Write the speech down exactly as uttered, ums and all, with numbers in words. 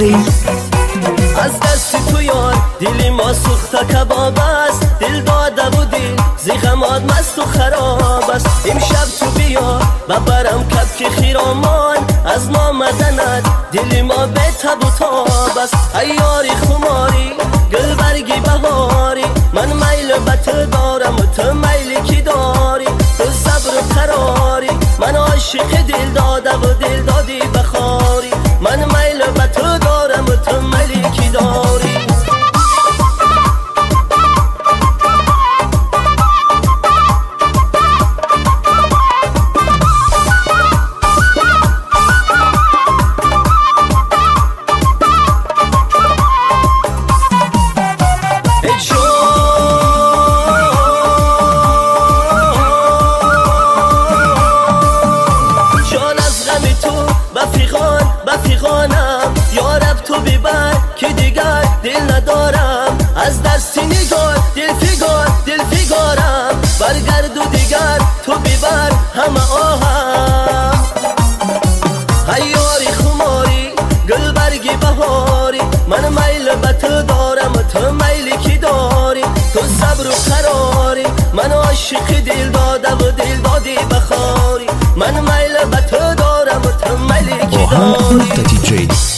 جی. از دست تو یار دلی ما سوخت کباب است، دل داده بودی زیغماد مست و خراب است. امشب تو بیا ببرم کبک خیرامان، از نامدنت دلی ما به تب و تاب است. ای یاری خماری گل برگی بهاری، من میل به تو دارم و تو میلی کی داری. تو صبر و قراری، من عاشق دل داده و دل دادی بخاری. من میل به تو دارم و تو میلی کی داری. بفیغانم یارب تو ببر که دیگر دل ندارم. از دست نگار دل فیگار دل فیگارم، برگرد و دیگر تو ببر همه آهم. ای یاری خماری گل برگی بهاری، من میل به تو دارم و تو میلی کی داری. تو صبر و قراری، من عاشق دل داده و دل دادی بخاری. من میل به تو دارم و تو میلی کی داری. جی